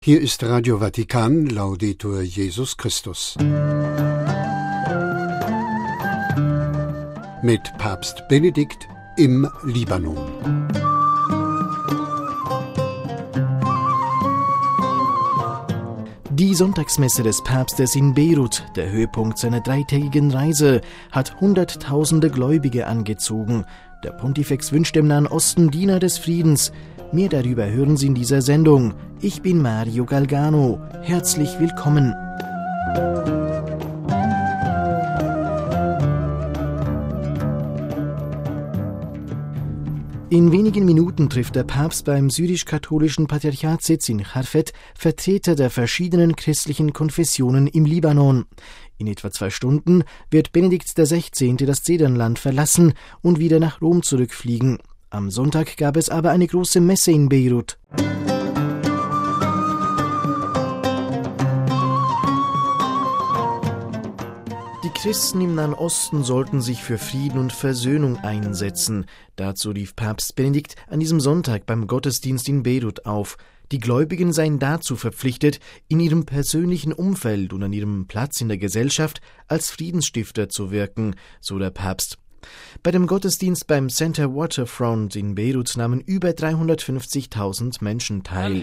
Hier ist Radio Vatikan, Laudetur Jesus Christus. Mit Papst Benedikt im Libanon. Die Sonntagsmesse des Papstes in Beirut, der Höhepunkt seiner dreitägigen Reise, hat Hunderttausende Gläubige angezogen. Der Pontifex wünscht dem Nahen Osten Diener des Friedens. Mehr darüber hören Sie in dieser Sendung. Ich bin Mario Galgano. Herzlich willkommen. In wenigen Minuten trifft der Papst beim syrisch-katholischen Patriarchatssitz in Charfet Vertreter der verschiedenen christlichen Konfessionen im Libanon. In etwa 2 Stunden wird Benedikt XVI. Das Zedernland verlassen und wieder nach Rom zurückfliegen. Am Sonntag gab es aber eine große Messe in Beirut. Die Christen im Nahen Osten sollten sich für Frieden und Versöhnung einsetzen. Dazu rief Papst Benedikt an diesem Sonntag beim Gottesdienst in Beirut auf. Die Gläubigen seien dazu verpflichtet, in ihrem persönlichen Umfeld und an ihrem Platz in der Gesellschaft als Friedensstifter zu wirken, so der Papst. Bei dem Gottesdienst beim Center Waterfront in Beirut nahmen über 350.000 Menschen teil.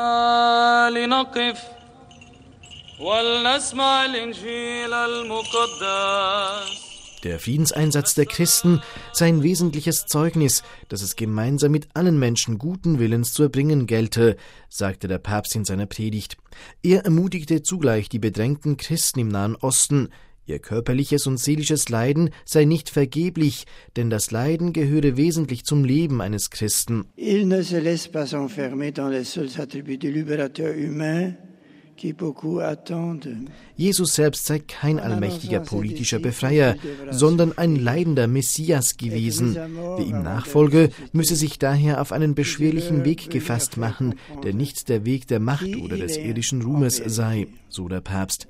Der Friedenseinsatz der Christen sei ein wesentliches Zeugnis, das es gemeinsam mit allen Menschen guten Willens zu erbringen gelte, sagte der Papst in seiner Predigt. Er ermutigte zugleich die bedrängten Christen im Nahen Osten. Ihr körperliches und seelisches Leiden sei nicht vergeblich, denn das Leiden gehöre wesentlich zum Leben eines Christen. Il ne se laisse pas enfermer dans les seuls attributs du libérateur humain. Jesus selbst sei kein allmächtiger politischer Befreier, sondern ein leidender Messias gewesen. Wer ihm nachfolge, müsse sich daher auf einen beschwerlichen Weg gefasst machen, der nicht der Weg der Macht oder des irdischen Ruhmes sei, so der Papst.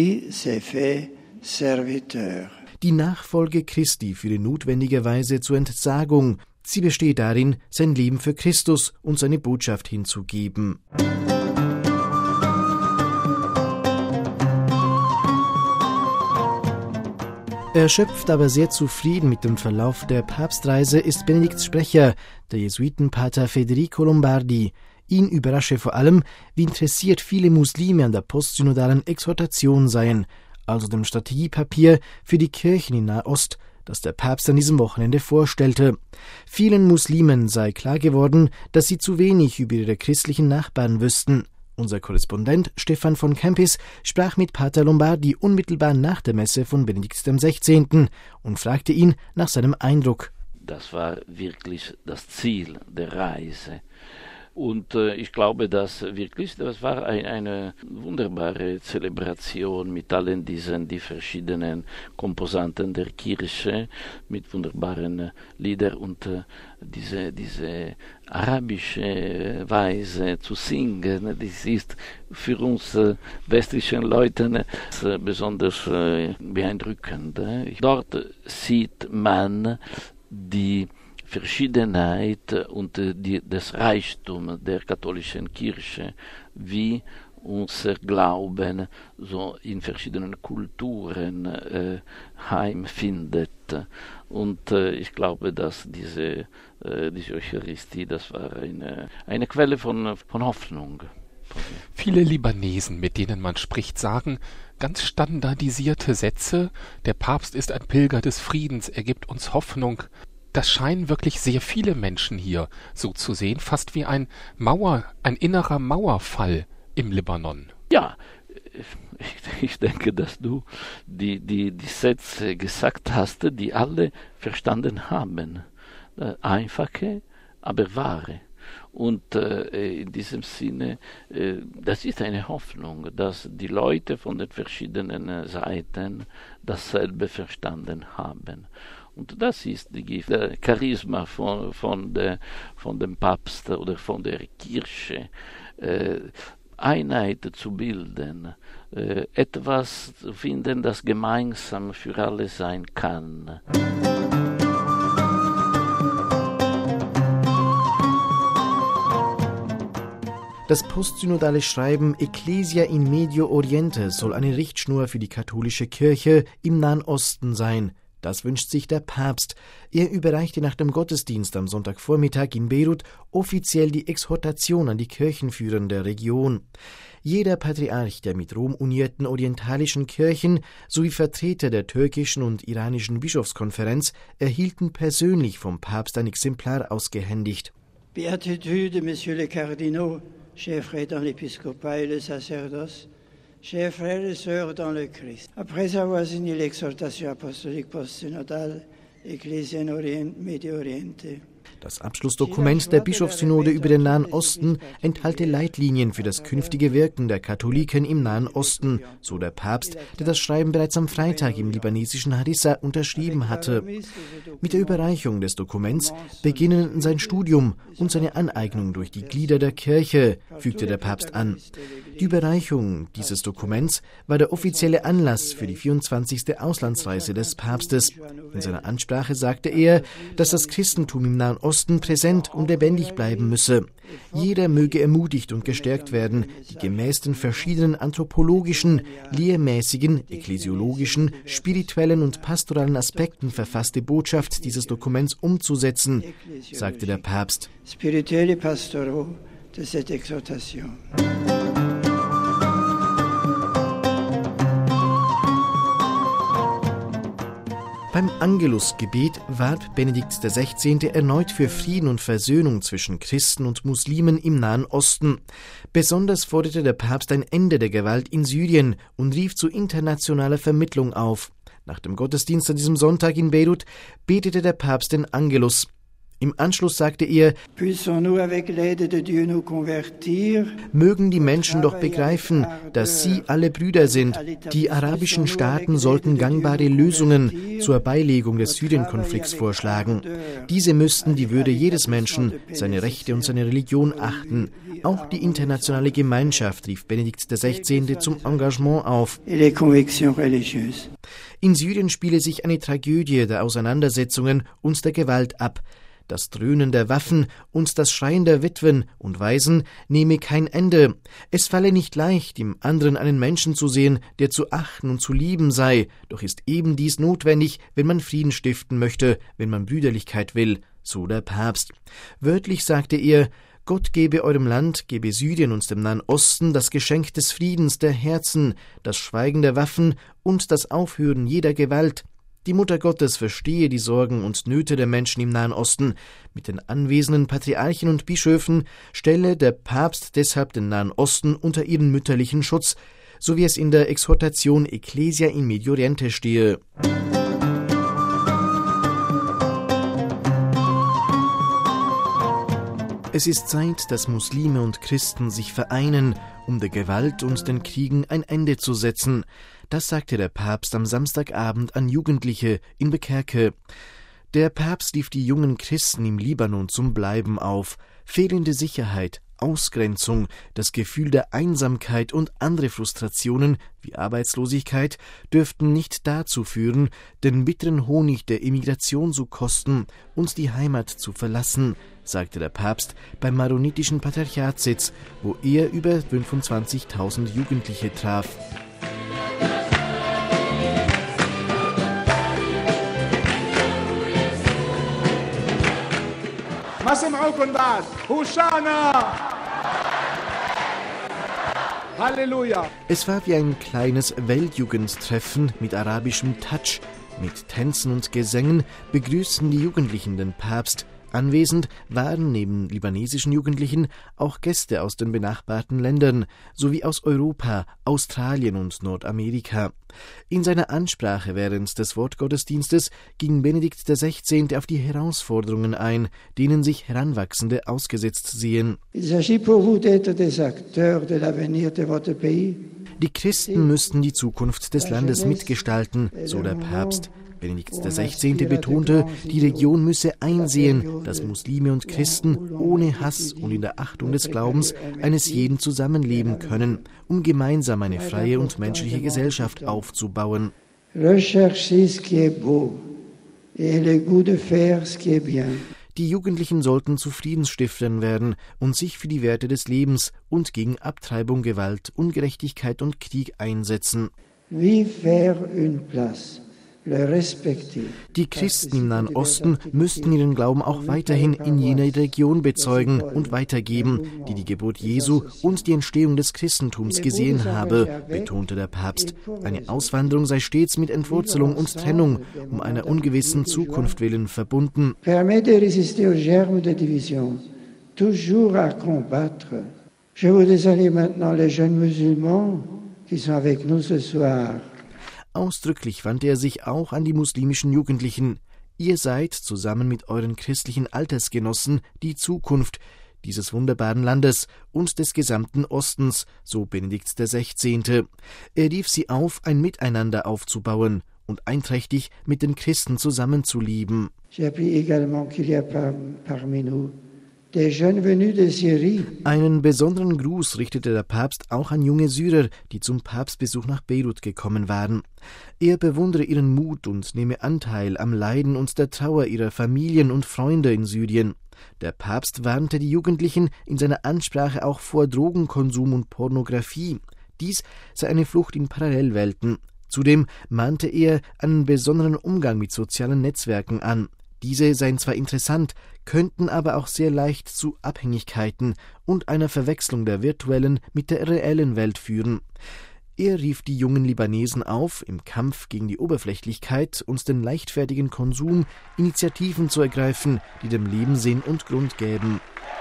Die Nachfolge Christi führe notwendigerweise zur Entsagung. Sie besteht darin, sein Leben für Christus und seine Botschaft hinzugeben. Erschöpft, aber sehr zufrieden mit dem Verlauf der Papstreise ist Benedikts Sprecher, der Jesuitenpater Federico Lombardi. Ihn überrasche vor allem, wie interessiert viele Muslime an der postsynodalen Exhortation seien, also dem Strategiepapier für die Kirchen in Nahost, das der Papst an diesem Wochenende vorstellte. Vielen Muslimen sei klar geworden, dass sie zu wenig über ihre christlichen Nachbarn wüssten. Unser Korrespondent Stefan von Kempis sprach mit Pater Lombardi unmittelbar nach der Messe von Benedikt XVI. Und fragte ihn nach seinem Eindruck. Das war wirklich das Ziel der Reise. Und ich glaube, das war eine wunderbare Zelebration mit allen die verschiedenen Komponenten der Kirche, mit wunderbaren Liedern und diese arabische Weise zu singen, das ist für uns westlichen Leute besonders beeindruckend. Dort sieht man die Verschiedenheit und das Reichtum der katholischen Kirche, wie unser Glauben so in verschiedenen Kulturen heimfindet. Und ich glaube, dass diese Eucharistie, das war eine Quelle von Hoffnung. Viele Libanesen, mit denen man spricht, sagen ganz standardisierte Sätze: Der Papst ist ein Pilger des Friedens, er gibt uns Hoffnung. Das scheinen wirklich sehr viele Menschen hier so zu sehen, fast wie ein innerer Mauerfall im Libanon. Ja, ich denke, dass du die Sätze gesagt hast, die alle verstanden haben. Einfache, aber wahre. Und in diesem Sinne, das ist eine Hoffnung, dass die Leute von den verschiedenen Seiten dasselbe verstanden haben. Und das ist der Charisma von dem Papst oder von der Kirche, Einheit zu bilden, etwas zu finden, das gemeinsam für alle sein kann. Das postsynodale Schreiben Ecclesia in Medio Oriente soll eine Richtschnur für die katholische Kirche im Nahen Osten sein. Das wünscht sich der Papst. Er überreichte nach dem Gottesdienst am Sonntagvormittag in Beirut offiziell die Exhortation an die Kirchenführer der Region. Jeder Patriarch der mit Rom unierten orientalischen Kirchen sowie Vertreter der türkischen und iranischen Bischofskonferenz erhielten persönlich vom Papst ein Exemplar ausgehändigt. Béatitude, Messieurs les cardinaux, chers frères dans l'épiscopat et le sacerdoce, chers frères et sœurs dans le Christ. Après avoir signé l'exhortation apostolique postsynodale Ecclesia in Medio Oriente. Das Abschlussdokument der Bischofssynode über den Nahen Osten enthalte Leitlinien für das künftige Wirken der Katholiken im Nahen Osten, so der Papst, der das Schreiben bereits am Freitag im libanesischen Harissa unterschrieben hatte. Mit der Überreichung des Dokuments beginnen sein Studium und seine Aneignung durch die Glieder der Kirche, fügte der Papst an. Die Überreichung dieses Dokuments war der offizielle Anlass für die 24. Auslandsreise des Papstes. In seiner Ansprache sagte er, dass das Christentum im Nahen Osten präsent und lebendig bleiben müsse. Jeder möge ermutigt und gestärkt werden, die gemäß den verschiedenen anthropologischen, lehrmäßigen, ekklesiologischen, spirituellen und pastoralen Aspekten verfasste Botschaft dieses Dokuments umzusetzen, sagte der Papst. Spirituelle pastoraux de cette exhortation. Beim Angelusgebet warb Benedikt XVI. Erneut für Frieden und Versöhnung zwischen Christen und Muslimen im Nahen Osten. Besonders forderte der Papst ein Ende der Gewalt in Syrien und rief zu internationaler Vermittlung auf. Nach dem Gottesdienst an diesem Sonntag in Beirut betete der Papst den Angelus. Im Anschluss sagte er, mögen die Menschen doch begreifen, dass sie alle Brüder sind. Die arabischen Staaten sollten gangbare Lösungen zur Beilegung des Syrien-Konflikts vorschlagen. Diese müssten die Würde jedes Menschen, seine Rechte und seine Religion achten. Auch die internationale Gemeinschaft rief Benedikt XVI. Zum Engagement auf. In Syrien spiele sich eine Tragödie der Auseinandersetzungen und der Gewalt ab. Das Dröhnen der Waffen und das Schreien der Witwen und Waisen nehme kein Ende. Es falle nicht leicht, im anderen einen Menschen zu sehen, der zu achten und zu lieben sei. Doch ist eben dies notwendig, wenn man Frieden stiften möchte, wenn man Brüderlichkeit will, so der Papst. Wörtlich sagte er, Gott gebe eurem Land, gebe Syrien und dem Nahen Osten das Geschenk des Friedens der Herzen, das Schweigen der Waffen und das Aufhören jeder Gewalt. Die Mutter Gottes verstehe die Sorgen und Nöte der Menschen im Nahen Osten. Mit den anwesenden Patriarchen und Bischöfen stelle der Papst deshalb den Nahen Osten unter ihren mütterlichen Schutz, so wie es in der Exhortation Ecclesia in Medio Oriente stehe. Es ist Zeit, dass Muslime und Christen sich vereinen, um der Gewalt und den Kriegen ein Ende zu setzen. Das sagte der Papst am Samstagabend an Jugendliche in Bekerke. Der Papst rief die jungen Christen im Libanon zum Bleiben auf. Fehlende Sicherheit, Ausgrenzung, das Gefühl der Einsamkeit und andere Frustrationen wie Arbeitslosigkeit dürften nicht dazu führen, den bitteren Honig der Emigration zu kosten und die Heimat zu verlassen, sagte der Papst beim maronitischen Patriarchatssitz, wo er über 25.000 Jugendliche traf. Halleluja! Es war wie ein kleines Weltjugendtreffen mit arabischem Touch. Mit Tänzen und Gesängen begrüßten die Jugendlichen den Papst. Anwesend waren neben libanesischen Jugendlichen auch Gäste aus den benachbarten Ländern, sowie aus Europa, Australien und Nordamerika. In seiner Ansprache während des Wortgottesdienstes ging Benedikt XVI. Auf die Herausforderungen ein, denen sich Heranwachsende ausgesetzt sehen. Die Christen müssten die Zukunft des Landes mitgestalten, so der Papst. Benedikt XVI. Betonte, die Region müsse einsehen, dass Muslime und Christen ohne Hass und in der Achtung des Glaubens eines jeden zusammenleben können, um gemeinsam eine freie und menschliche Gesellschaft aufzubauen. Die Jugendlichen sollten zu Friedensstiftern werden und sich für die Werte des Lebens und gegen Abtreibung, Gewalt, Ungerechtigkeit und Krieg einsetzen. Die Christen im Nahen Osten müssten ihren Glauben auch weiterhin in jener Region bezeugen und weitergeben, die die Geburt Jesu und die Entstehung des Christentums gesehen habe, betonte der Papst. Eine Auswanderung sei stets mit Entwurzelung und Trennung um einer ungewissen Zukunft willen verbunden. Permet de résister aux germes de division, toujours à combattre. Je voudrais saluer maintenant les jeunes musulmans qui sont avec nous ce soir. Ausdrücklich wandte er sich auch an die muslimischen Jugendlichen. Ihr seid, zusammen mit euren christlichen Altersgenossen, die Zukunft dieses wunderbaren Landes und des gesamten Ostens, so Benedikt XVI. Er rief sie auf, ein Miteinander aufzubauen und einträchtig mit den Christen zusammenzuleben. J'ai appris également qu'il y a parmi nous des jeunes venus de Syrie. Einen besonderen Gruß richtete der Papst auch an junge Syrer, die zum Papstbesuch nach Beirut gekommen waren. Er bewundere ihren Mut und nehme Anteil am Leiden und der Trauer ihrer Familien und Freunde in Syrien. Der Papst warnte die Jugendlichen in seiner Ansprache auch vor Drogenkonsum und Pornografie. Dies sei eine Flucht in Parallelwelten. Zudem mahnte er einen besonderen Umgang mit sozialen Netzwerken an. Diese seien zwar interessant, könnten aber auch sehr leicht zu Abhängigkeiten und einer Verwechslung der virtuellen mit der reellen Welt führen. Er rief die jungen Libanesen auf, im Kampf gegen die Oberflächlichkeit und den leichtfertigen Konsum Initiativen zu ergreifen, die dem Leben Sinn und Grund gäben.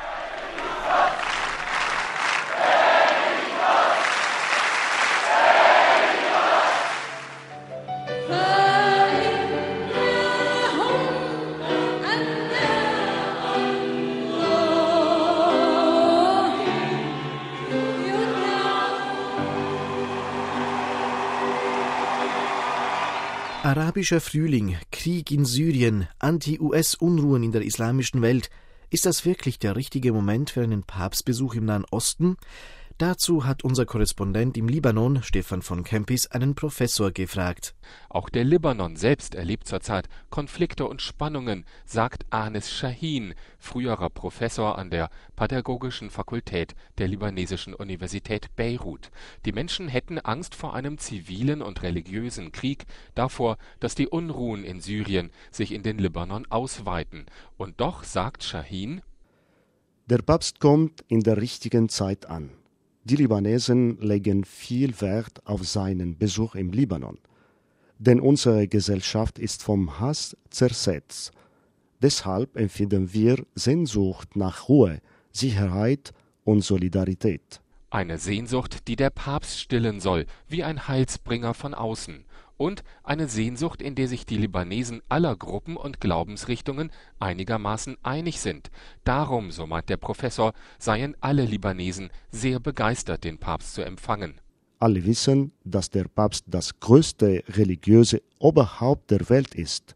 Arabischer Frühling, Krieg in Syrien, Anti-US-Unruhen in der islamischen Welt. Ist das wirklich der richtige Moment für einen Papstbesuch im Nahen Osten? Dazu hat unser Korrespondent im Libanon, Stefan von Kempis, einen Professor gefragt. Auch der Libanon selbst erlebt zurzeit Konflikte und Spannungen, sagt Anis Shahin, früherer Professor an der Pädagogischen Fakultät der libanesischen Universität Beirut. Die Menschen hätten Angst vor einem zivilen und religiösen Krieg, davor, dass die Unruhen in Syrien sich in den Libanon ausweiten. Und doch, sagt Shahin, der Papst kommt in der richtigen Zeit an. Die Libanesen legen viel Wert auf seinen Besuch im Libanon, denn unsere Gesellschaft ist vom Hass zersetzt. Deshalb empfinden wir Sehnsucht nach Ruhe, Sicherheit und Solidarität. Eine Sehnsucht, die der Papst stillen soll, wie ein Heilsbringer von außen. Und eine Sehnsucht, in der sich die Libanesen aller Gruppen und Glaubensrichtungen einigermaßen einig sind. Darum, so meint der Professor, seien alle Libanesen sehr begeistert, den Papst zu empfangen. Alle wissen, dass der Papst das größte religiöse Oberhaupt der Welt ist.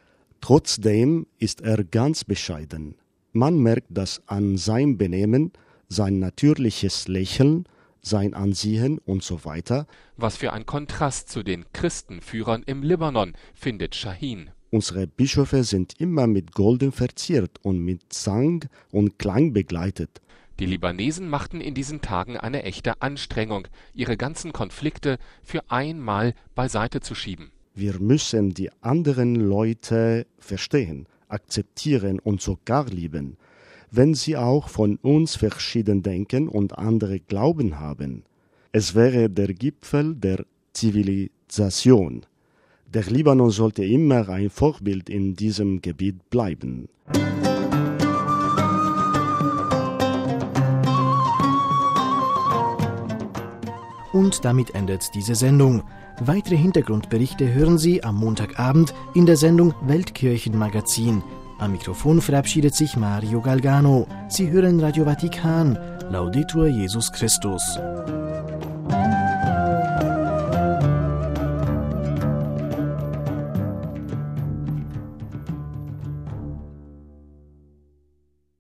Trotzdem ist er ganz bescheiden. Man merkt das an seinem Benehmen, sein natürliches Lächeln, sein Ansehen und so weiter. Was für ein Kontrast zu den Christenführern im Libanon, findet Shahin. Unsere Bischöfe sind immer mit Golden verziert und mit Sang und Klang begleitet. Die Libanesen machten in diesen Tagen eine echte Anstrengung, ihre ganzen Konflikte für einmal beiseite zu schieben. Wir müssen die anderen Leute verstehen, akzeptieren und sogar lieben, wenn sie auch von uns verschieden denken und andere Glauben haben. Es wäre der Gipfel der Zivilisation. Der Libanon sollte immer ein Vorbild in diesem Gebiet bleiben. Und damit endet diese Sendung. Weitere Hintergrundberichte hören Sie am Montagabend in der Sendung Weltkirchenmagazin. Am Mikrofon verabschiedet sich Mario Galgano. Sie hören Radio Vatikan. Laudetur Jesus Christus.